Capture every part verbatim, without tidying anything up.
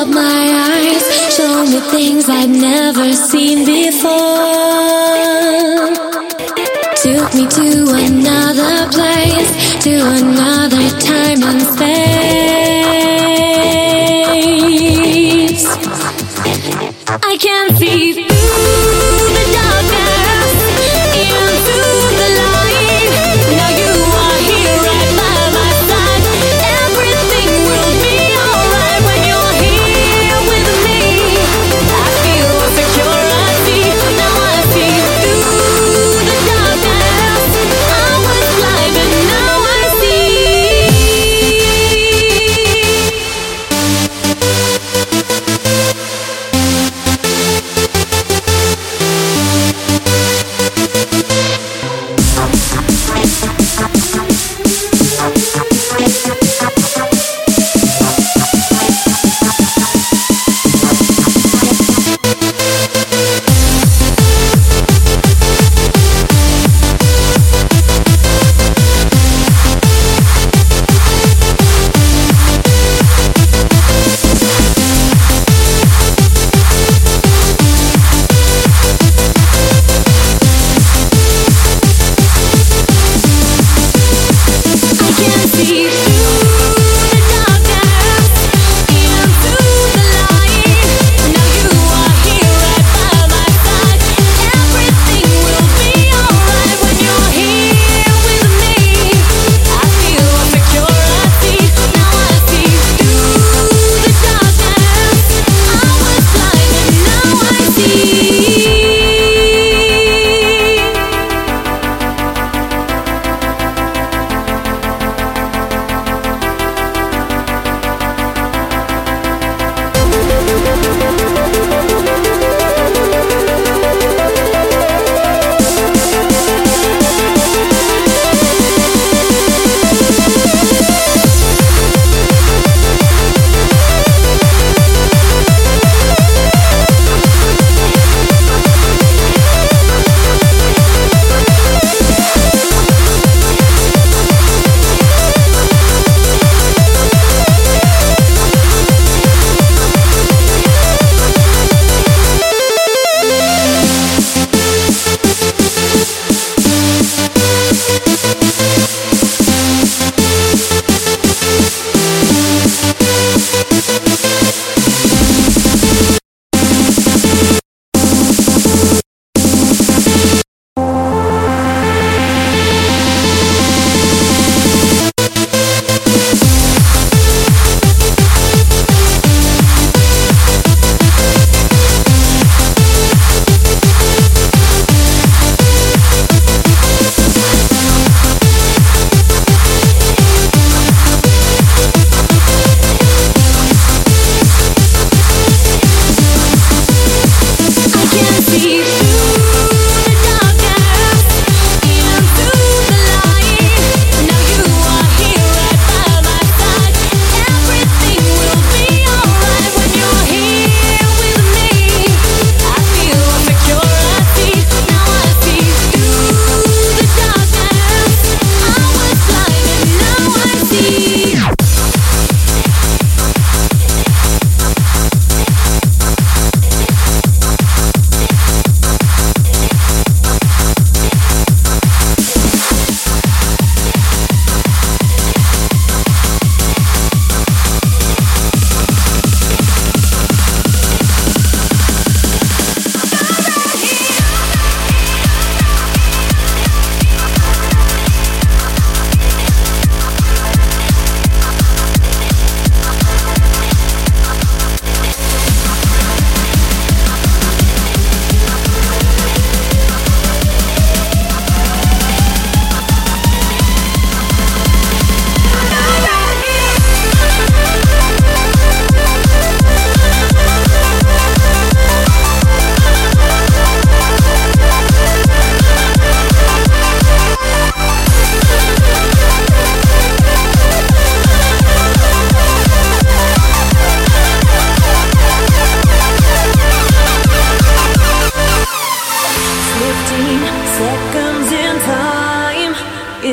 up my eyes, show me things I'd never seen before. Took me to another place, to another time and space. I can see through the darkness, into the light. Now you are here right by my side. Everything will be alright when you're here with me. I feel security. Now I see through the darkness. I was blind and now I see.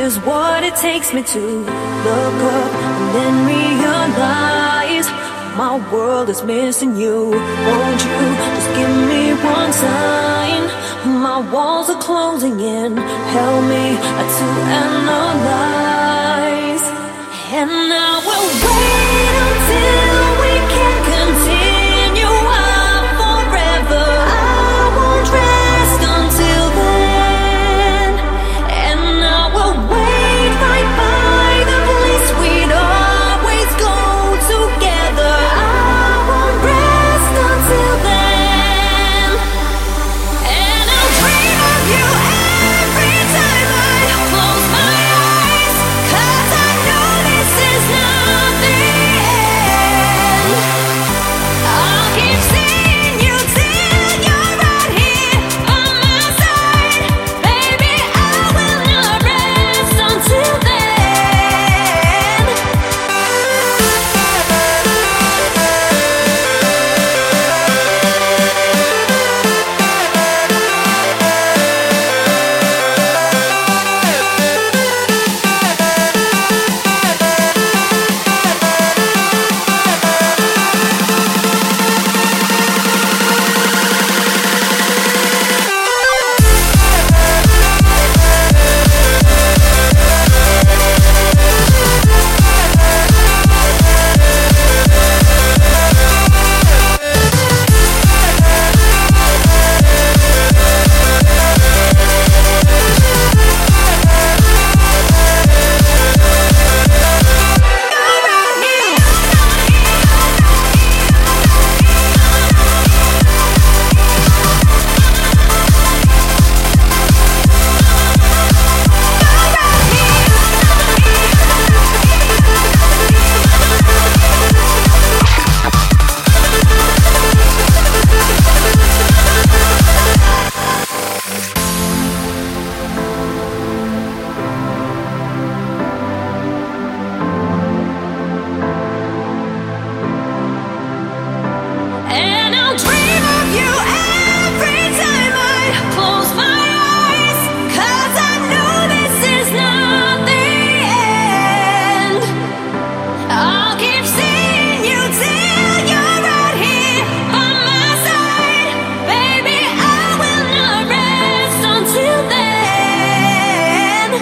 takes me to look up and then realize my world is missing you. Won't you just give me one sign? My walls are closing in. Help me to analyze. And I will wait until we can continue on forever. I won't rest until then. And I will wait right by the place we'd always go together. I won't rest until then. And I'll dream of you every time I close my eyes, 'cause I know this is not the end. I'll keep seeing you till you're right here by my side. Baby, I will not rest until then. And I'll dream of you every time I close my eyes, 'cause I know this is not the end. I'll keep seeing you till you're right here by my side. Baby, I will not rest until then.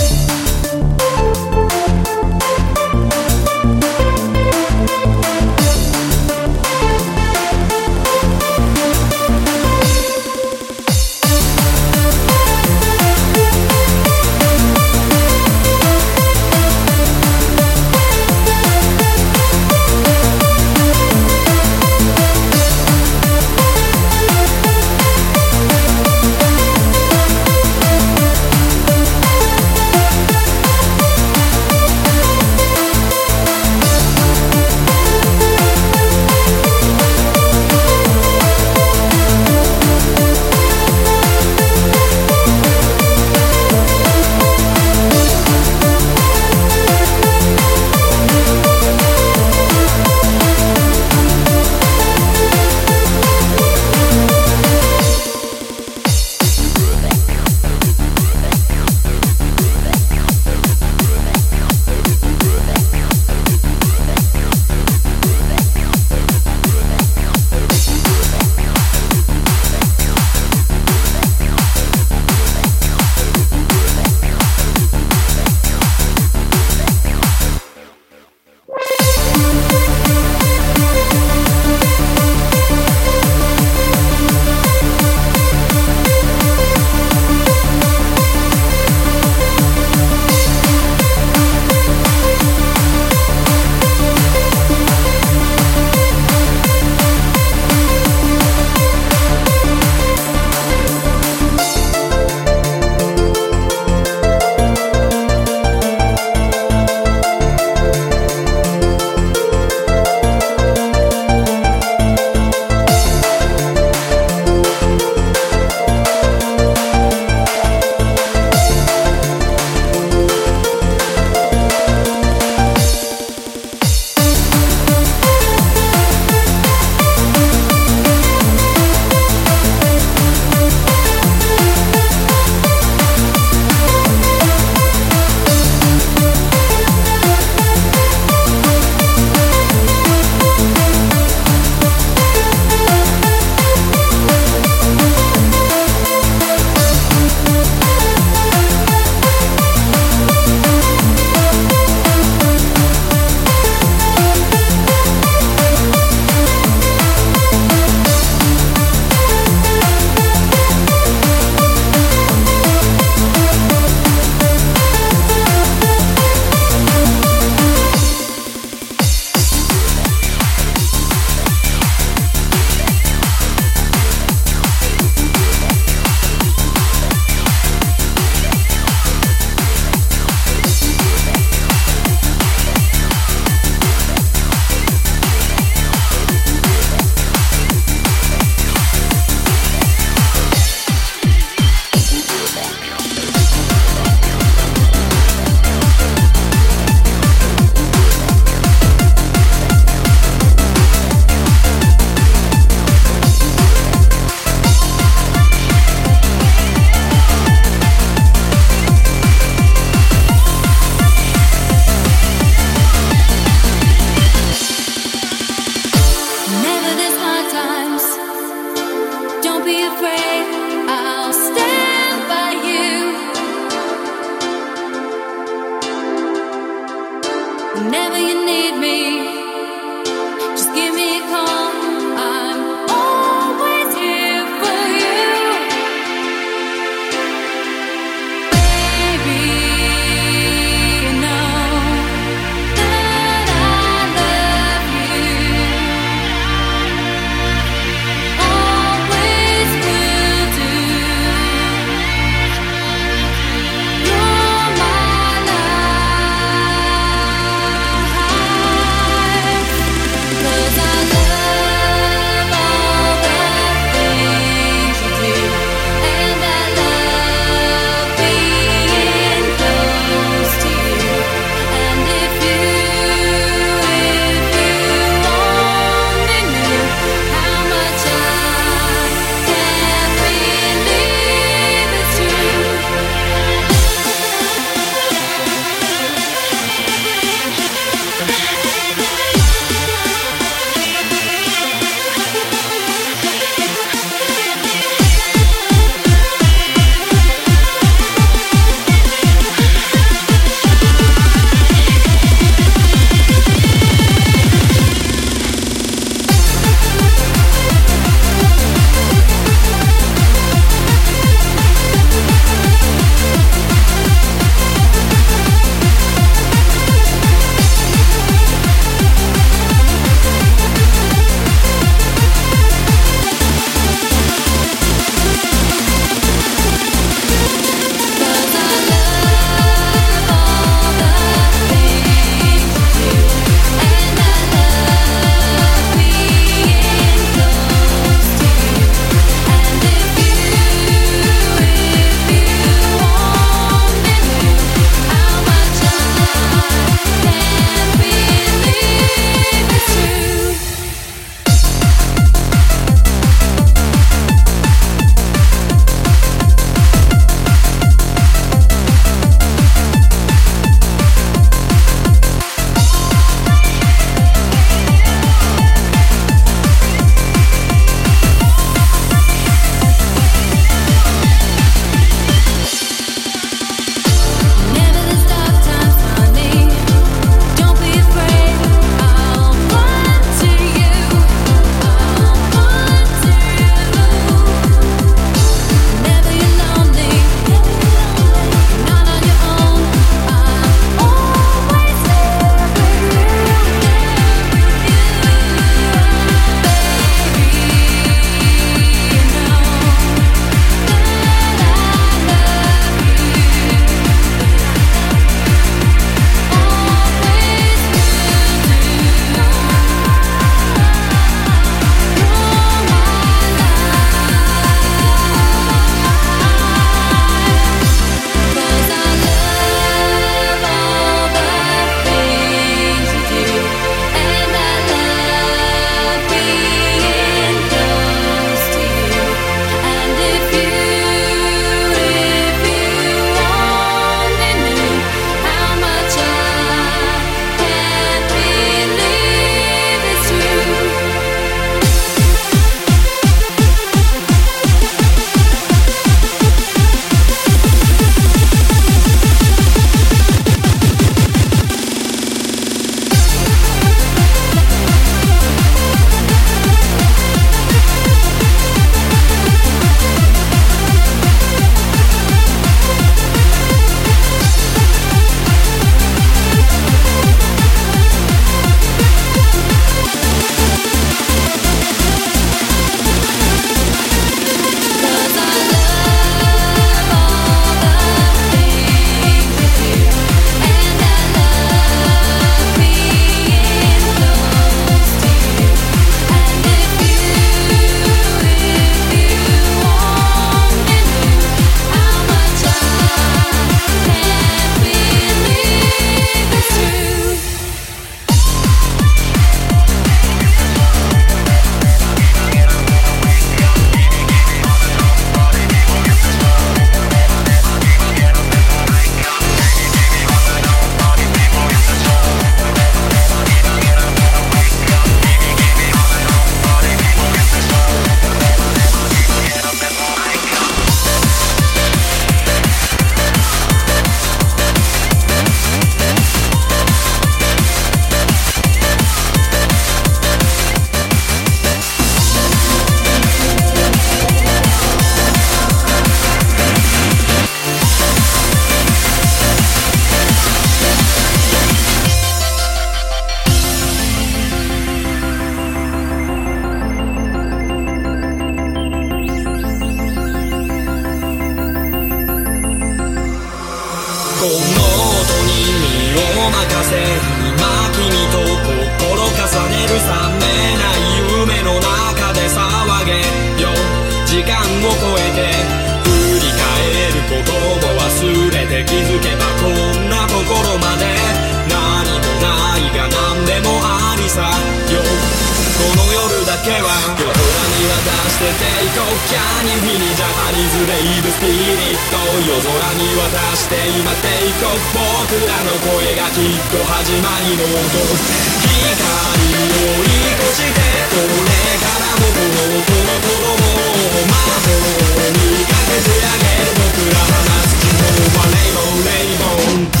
帝国キャニフィニジャパニーズレイブスピリット夜空に渡して今帝国僕らの声がきっと始まりの音光を追い越してこれからもこの音の子供を魔法にかけてあげる僕ら放つ希望はレイボンレイボン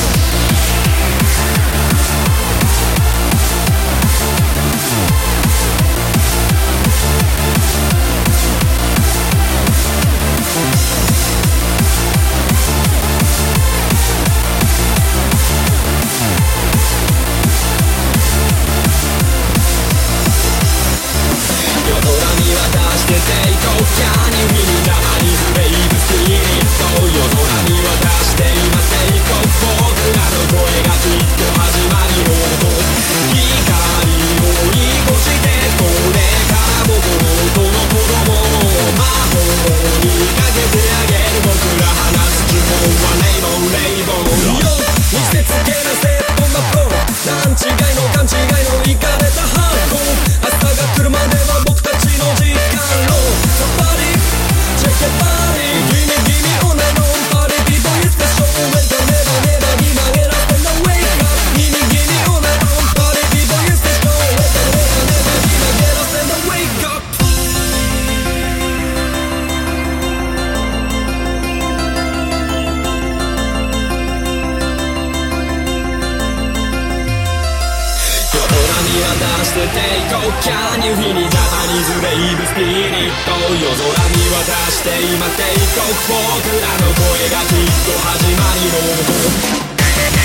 帝国キャニフィニジャパニーズレイブスピリット夜空に渡して今帝国僕らの声がきっと始まりの音光を追い越してこれからもこの音の子供を魔法にかけてあげる僕ら放つ希望はレイボンレイボンよ見せつけなセットのフロー段違いの勘違いのイカれたハート朝が来るまでは僕たちの時間Somebody, check your body. Gimme, gimme all night long. Party people, it's the show. Welcome, never, never be my head up and don't wake up. Gimme, gimme all night long. Party people, it's the show. Welcome, never, never be my head up and don't wake up. 渡して帝国キャニフィニジャパニーズレイブスピリット夜空に渡して今帝国僕らの声がきっと始まりの音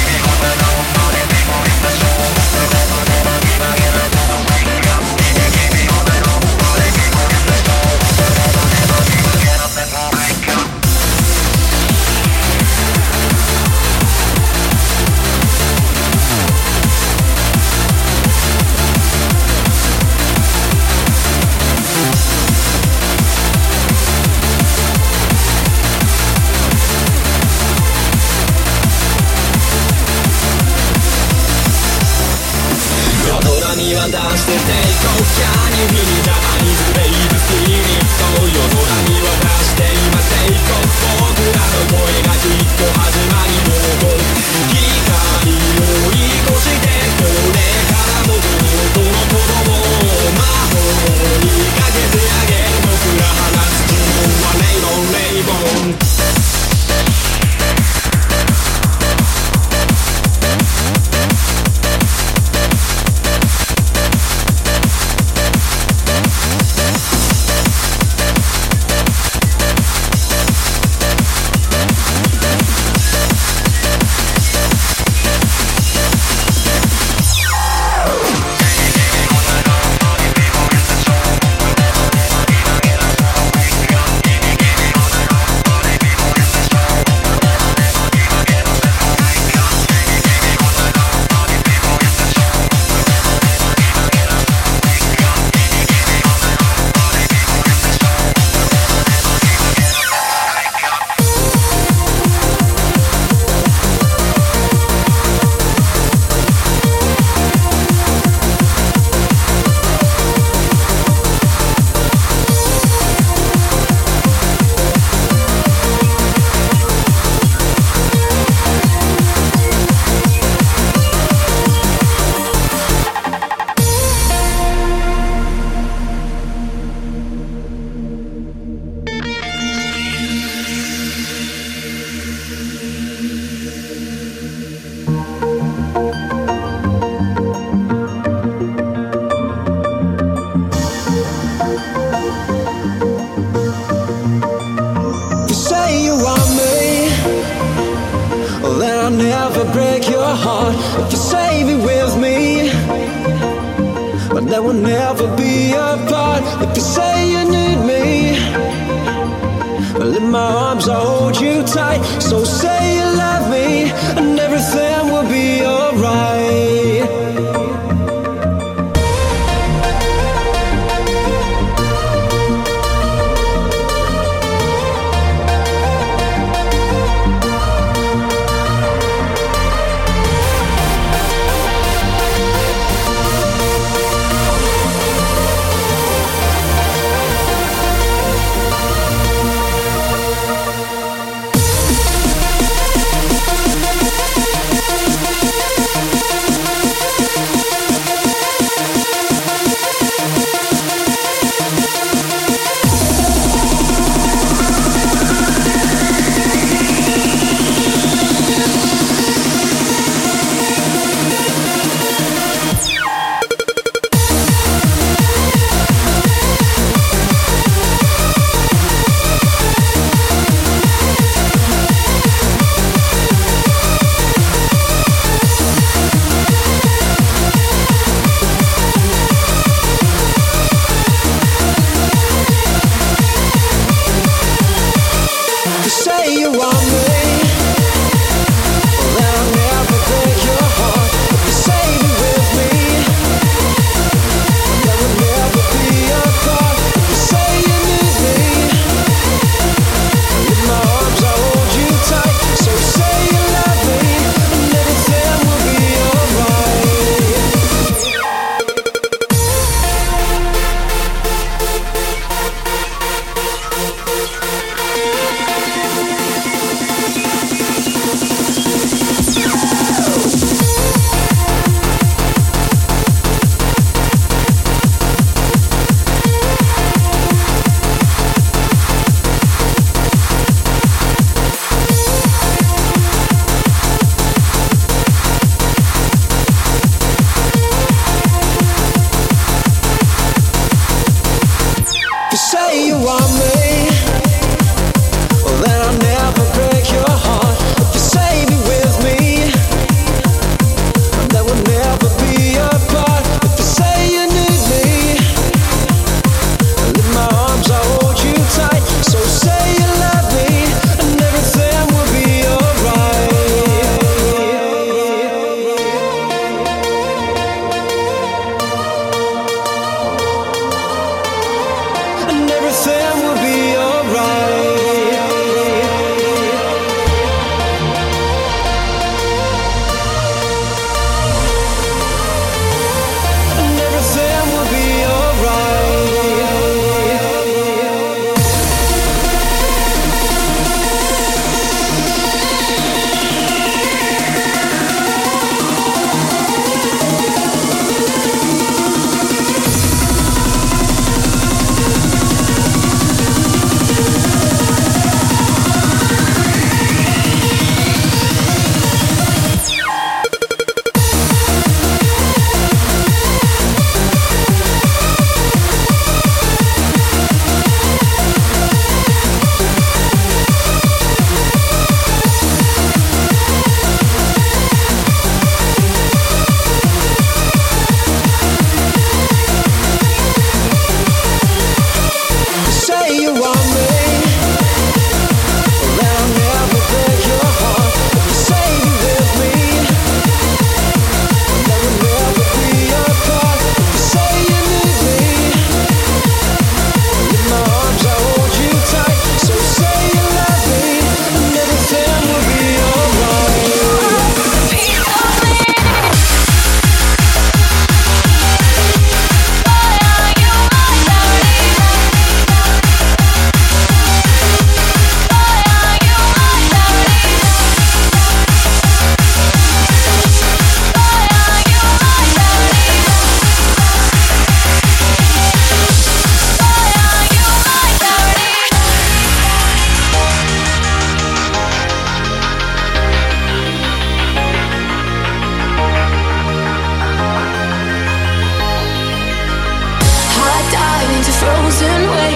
に渡して帝国キャニフィニジャパニーズレイブスピリット夜空に渡して今帝国僕らの声がきっと始まりの音光を追い越してこれからもこの音の子供を魔法にかけてあげる僕ら放つ希望はレイボンレイボンThat will never be apart. If you say you need me, well, in my arms I'll hold you tight. So say you love me, and everything will be alright.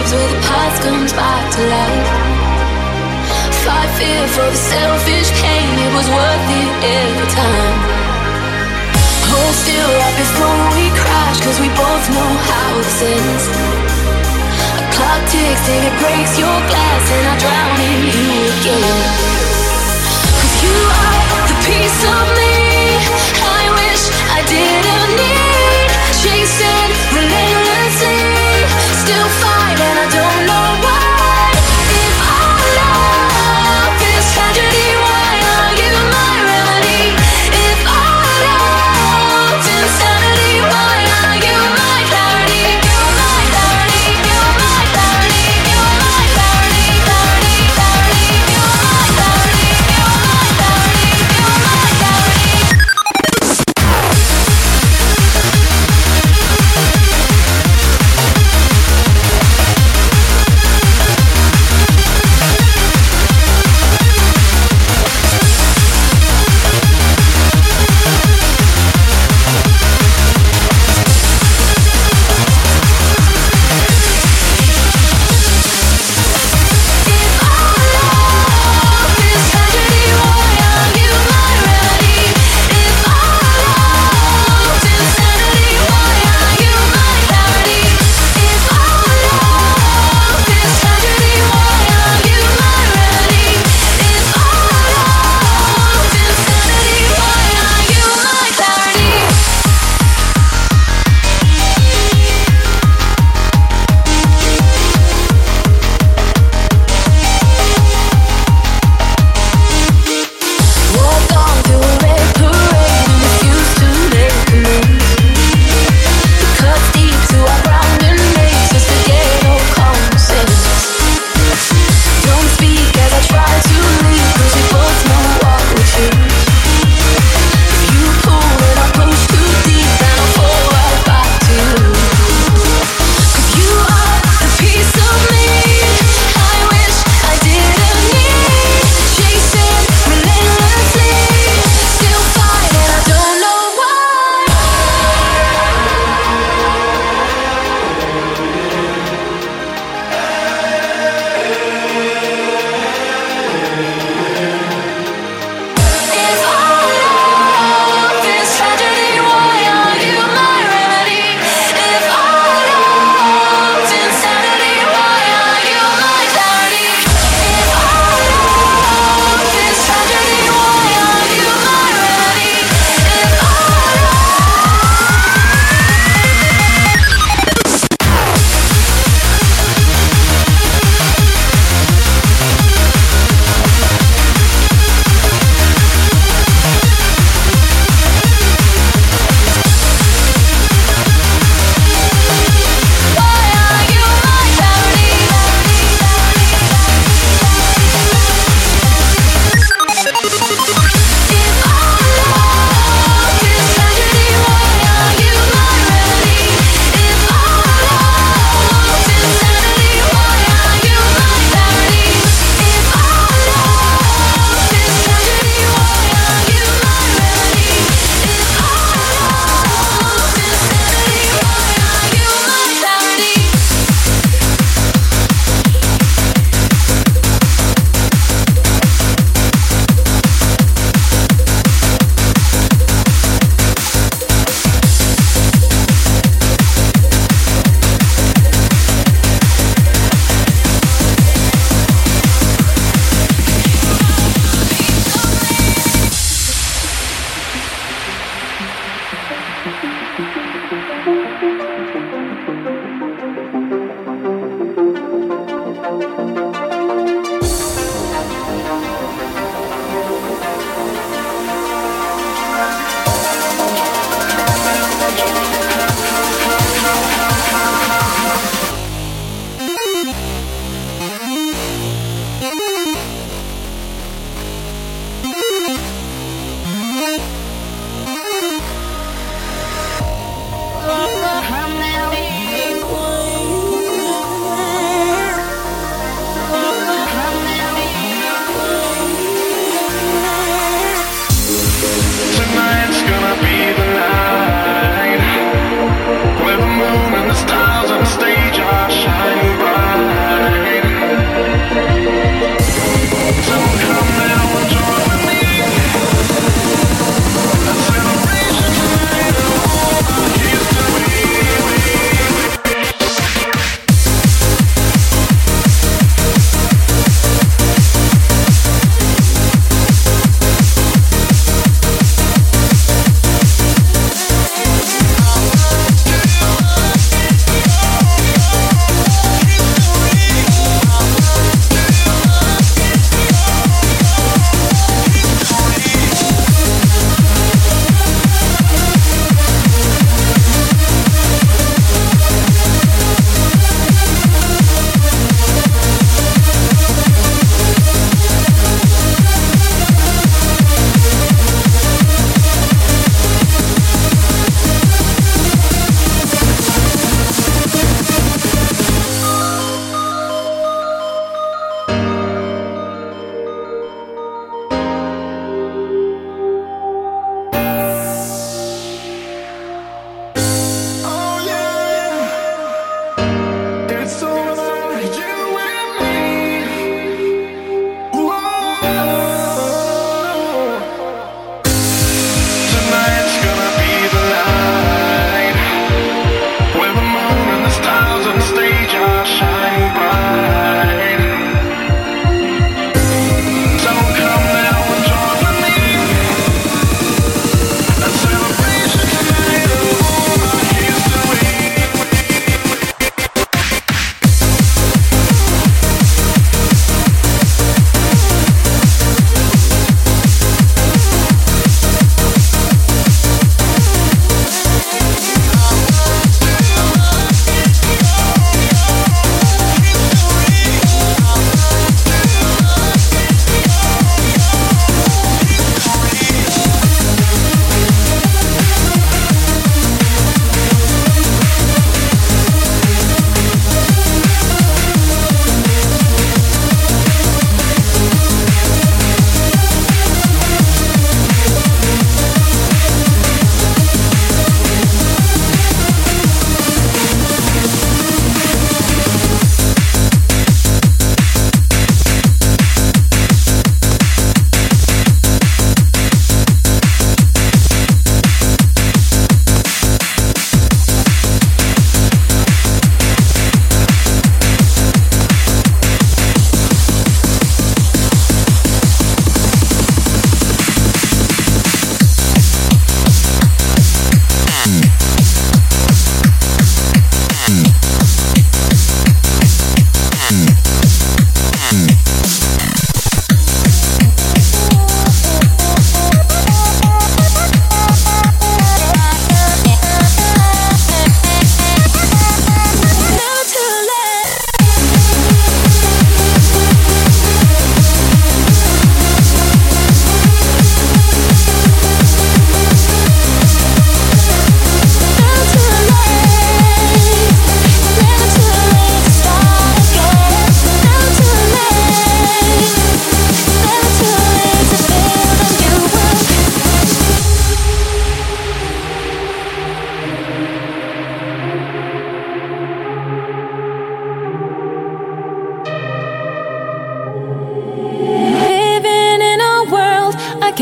dreams where the past comes back to life. Fight fear for the selfish pain, it was worth it every time. Hold still right before we crash, cause we both know how this ends. A clock ticks and it breaks your glass, and I drown in you again. Cause you are the piece of me I wish I didn't need. Chasing relentlessly, still fight and I don't know why. If our love is tragedy, why not you my remedy? If our love's insanity, why not you my clarity? You my clarity, you my clarity, you my clarity, clarity, clarity, you my clarity, you my clarity, you my clarity.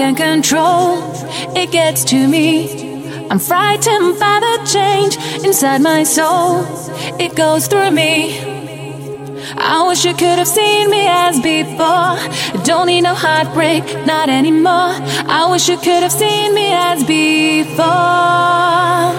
can't control, it gets to me. I'm frightened by the change inside my soul, it goes through me. I wish you could have seen me as before. Don't need no heartbreak, not anymore. I wish you could have seen me as before.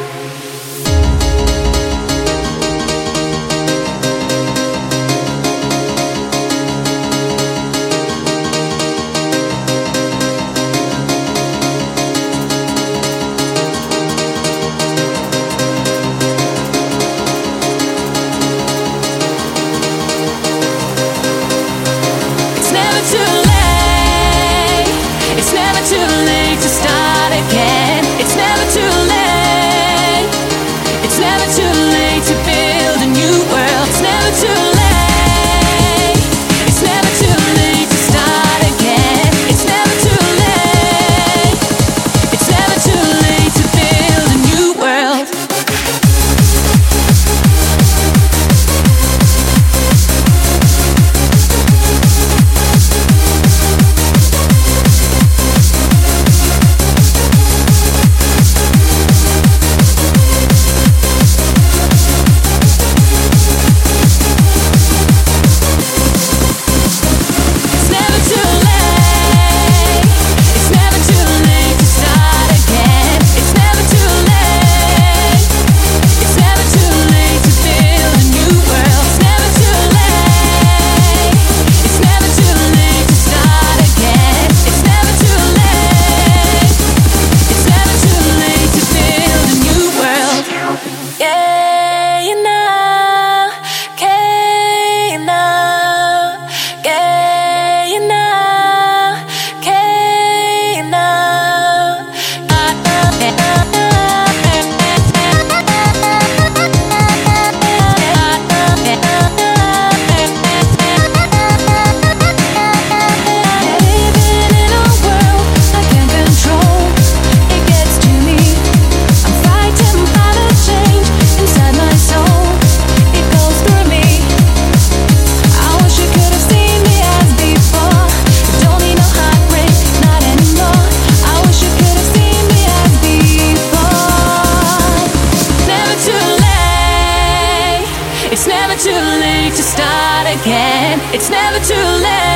It's never too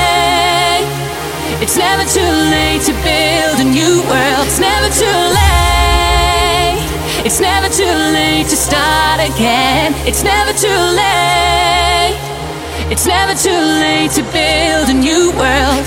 late. It's never too late to build a new world. It's never too late. It's never too late to start again. It's never too late. It's never too late to build a new world.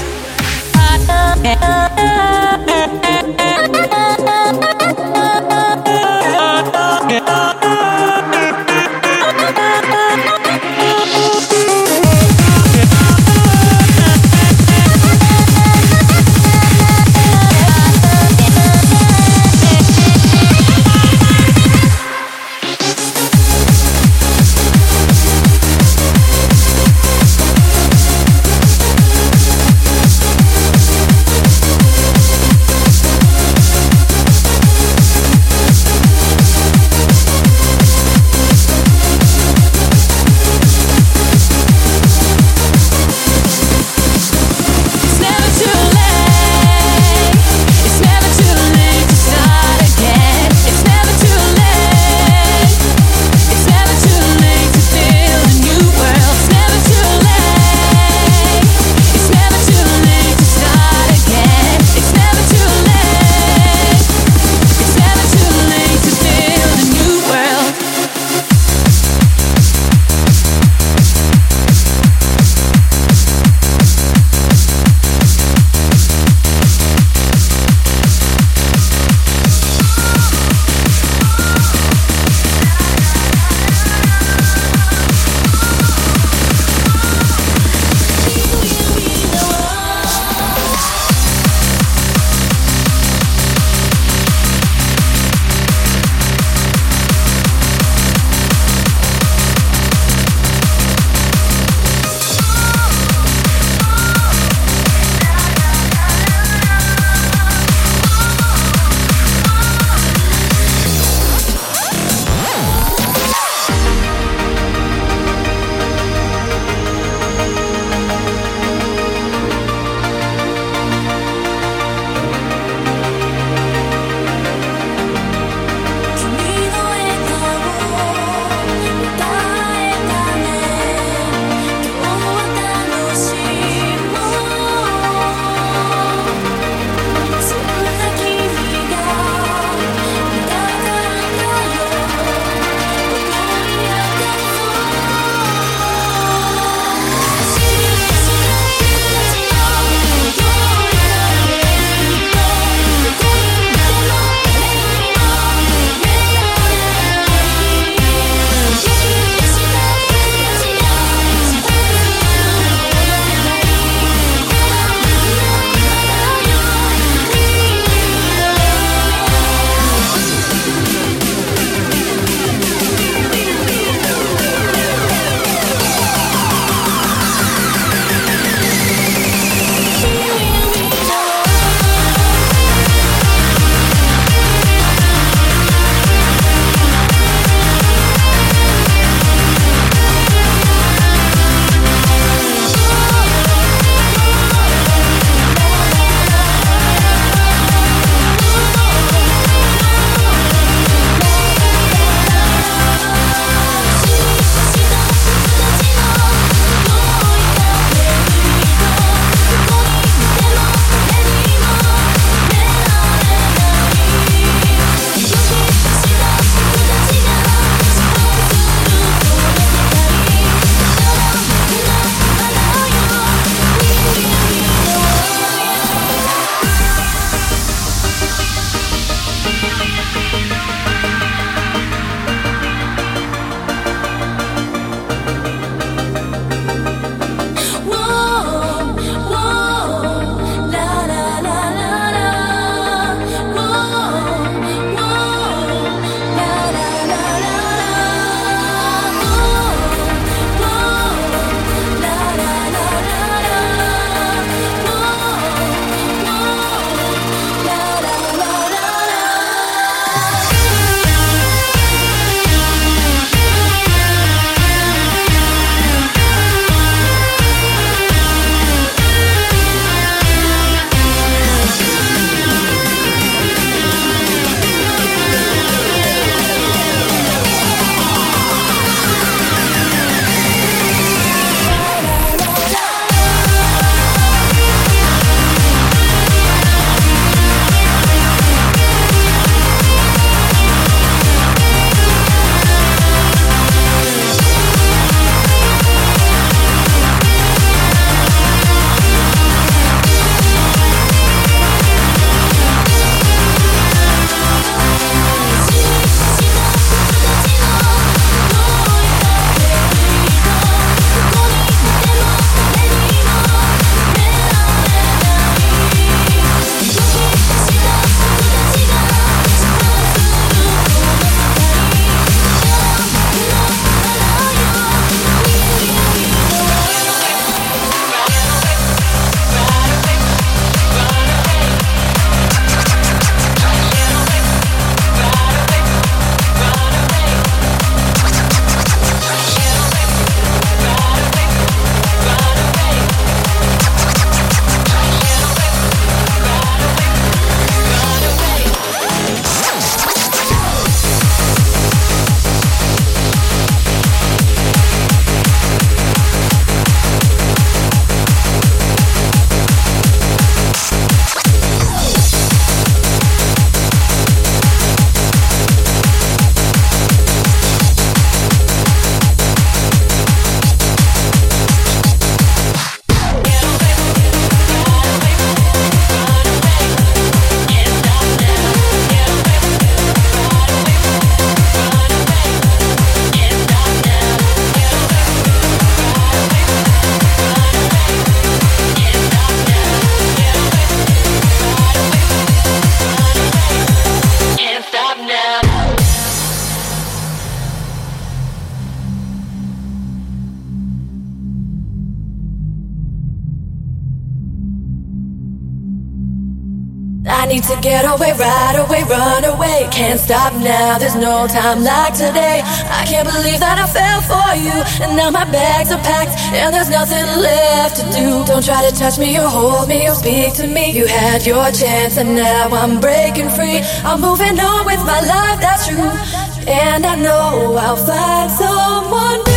need to get away, right away, run away. Can't stop now, there's no time like today. I can't believe that I fell for you, and now my bags are packed and there's nothing left to do. Don't try to touch me or hold me or speak to me. You had your chance and now I'm breaking free. I'm moving on with my life, that's true. And I know I'll find someone new.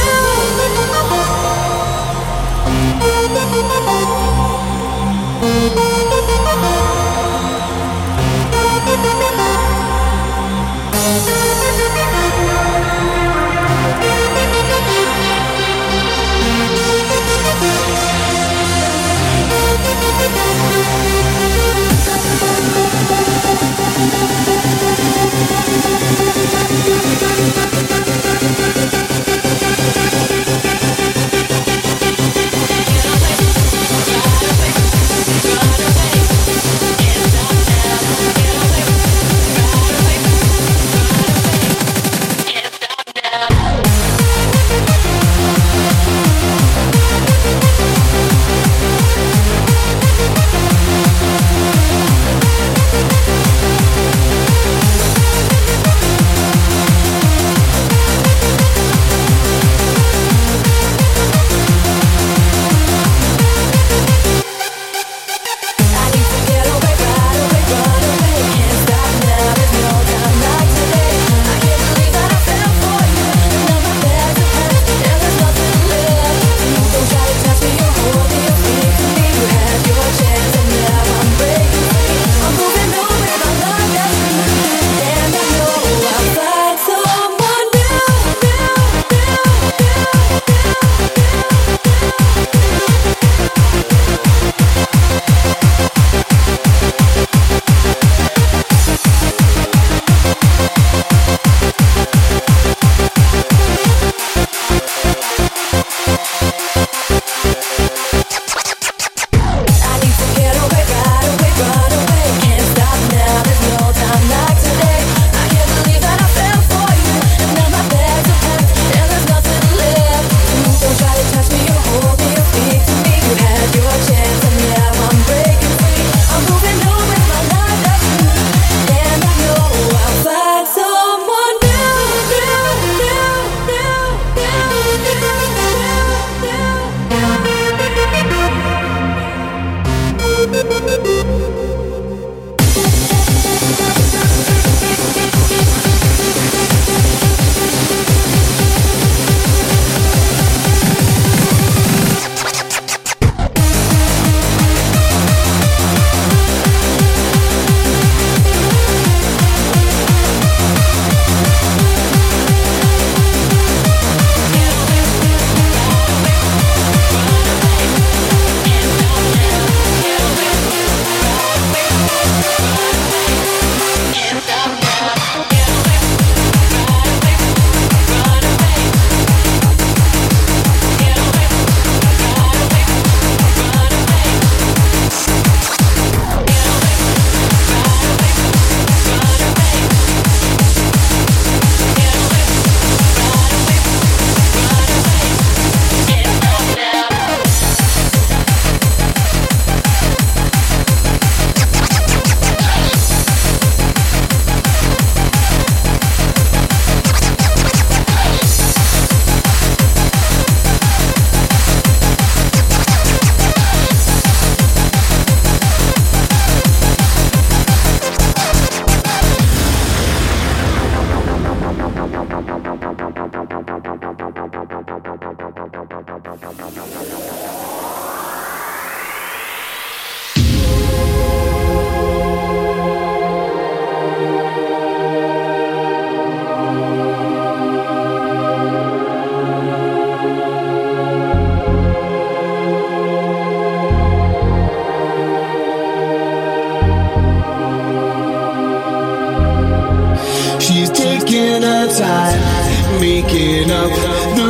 time, making up the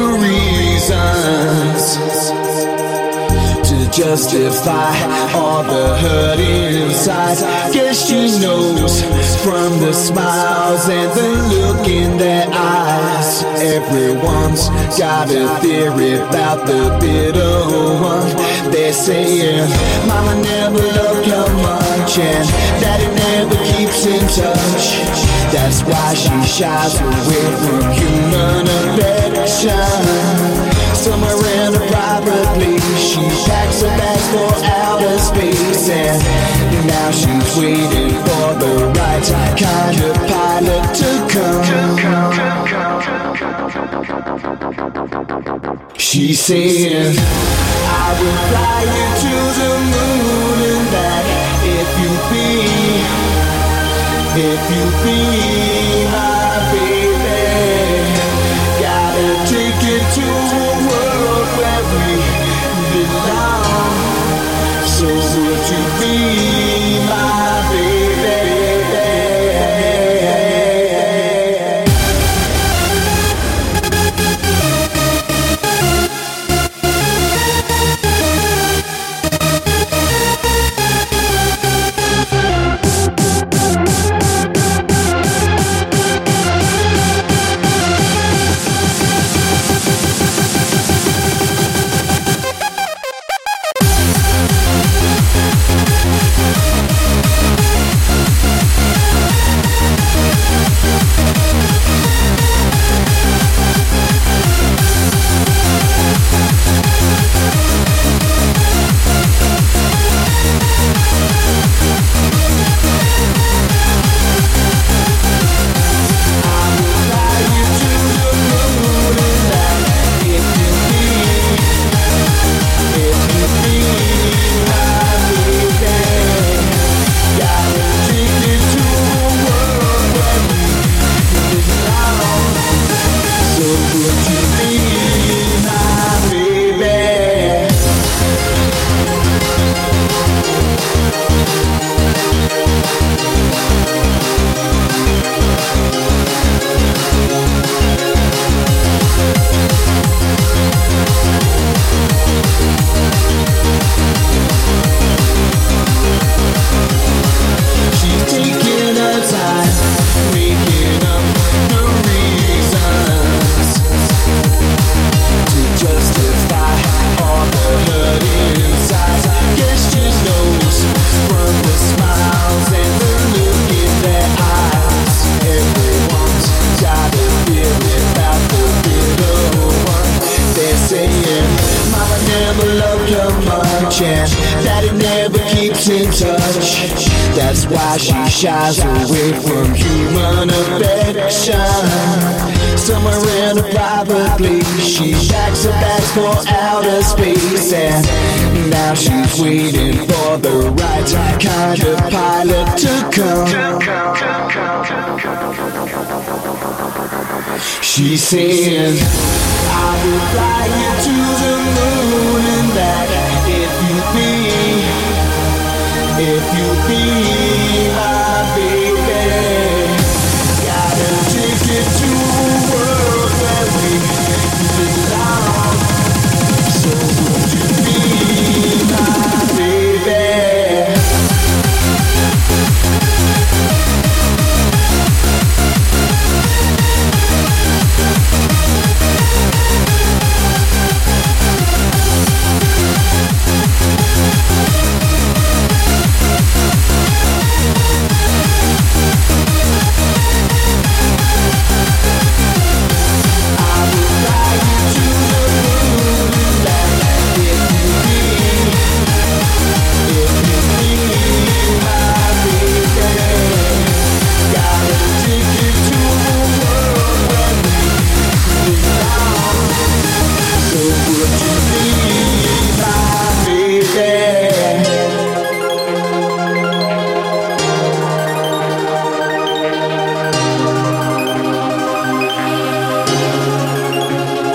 reasons to justify all the hurt inside. Guess she knows from the smiles and the look in their eyes. Everyone's got a theory about the bitter one. They're saying, Mama never loved you much. much, and that it never keeps in touch. That's why she shies away from human affection. Somewhere in a private place, she packs her bags for outer space, and now she's waiting for the right kind of pilot to come. She's saying, I will fly you to the moon and back if you be, if you be my baby. Gotta take it to a world where we belong. So would you be my baby? That's why she shies away from human affection. Somewhere in a private place, she packs her bags for outer space, and now she's waiting for the right kind of pilot to come. She's saying, I will fly you to the moon and back if you be, if you be my